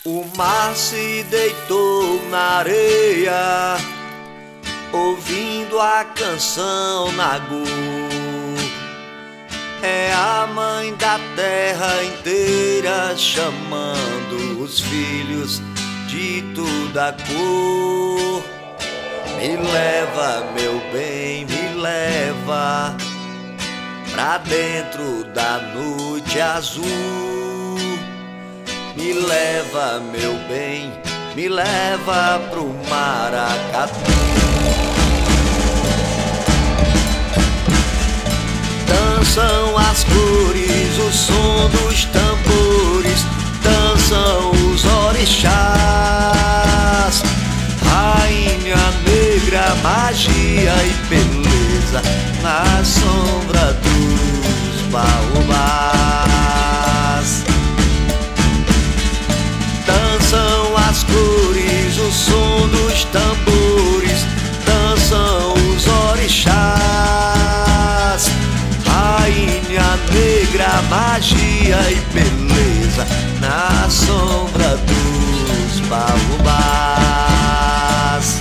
O mar se deitou na areia, ouvindo a canção Nagu. É a mãe da terra inteira chamando os filhos de toda cor. Me leva, meu bem, me leva pra dentro da noite azul. Me leva, meu bem, me leva pro Maracatu. Dançam as cores, o som dos tambores, dançam os orixás. Rainha negra, magia e beleza na sombra dos baobás. Dançam as cores, o som dos tambores, dançam os orixás. Rainha negra, magia e beleza na sombra dos baobás.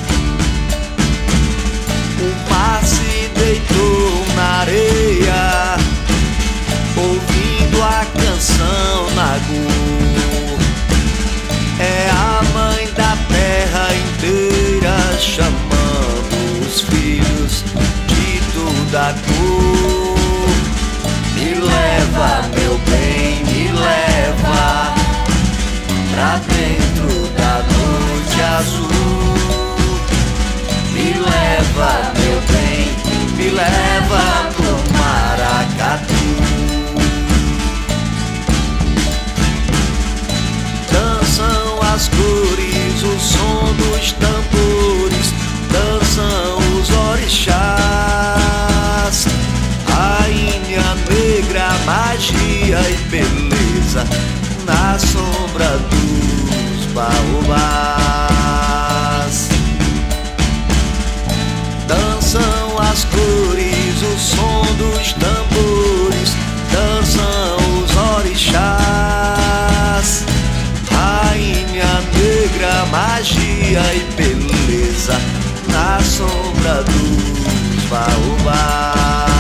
O mar se deitou na areia, ouvindo a canção Nagu. É a mãe da terra inteira chamando os filhos de toda cor. Me leva, meu bem, me leva pra dentro da noite azul. Me leva, meu bem, me leva pro Maracatu. Dançam as cores, o som dos tambores, dançam os orixás. Rainha negra, magia e beleza na sombra dos baobás. Dançam as cores, o som dos tambores, dançam os orixás. Rainha negra, magia e beleza na sombra dos baobás.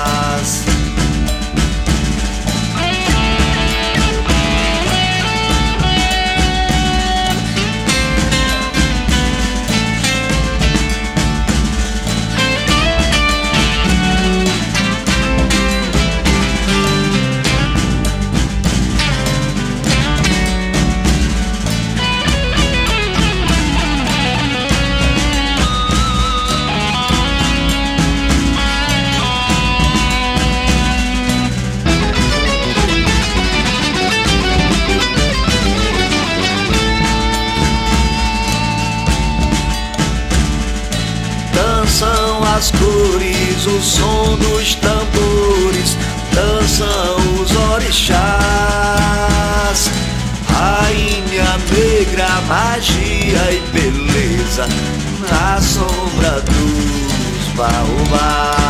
Dançam as cores, o som dos tambores, dançam os orixás. Rainha negra, magia e beleza na sombra dos baobás.